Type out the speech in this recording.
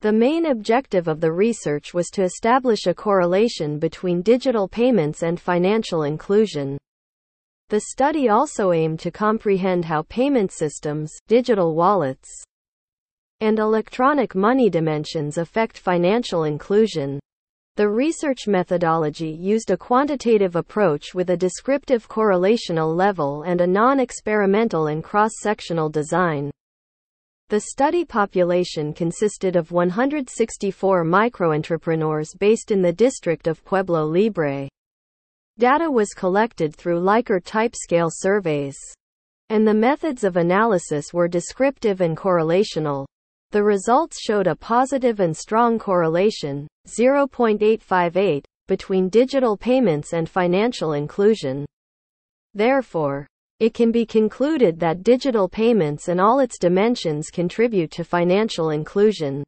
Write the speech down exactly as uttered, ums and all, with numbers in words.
The main objective of the research was to establish a correlation between digital payments and financial inclusion. The study also aimed to comprehend how payment systems, digital wallets, and electronic money dimensions affect financial inclusion. The research methodology used a quantitative approach with a descriptive correlational level and a non-experimental and cross-sectional design. The study population consisted of one hundred sixty-four microentrepreneurs based in the district of Pueblo Libre. Data was collected through Likert type-scale surveys, and the methods of analysis were descriptive and correlational. The results showed a positive and strong correlation, zero point eight five eight, between digital payments and financial inclusion. Therefore, it can be concluded that digital payments and all its dimensions contribute to financial inclusion.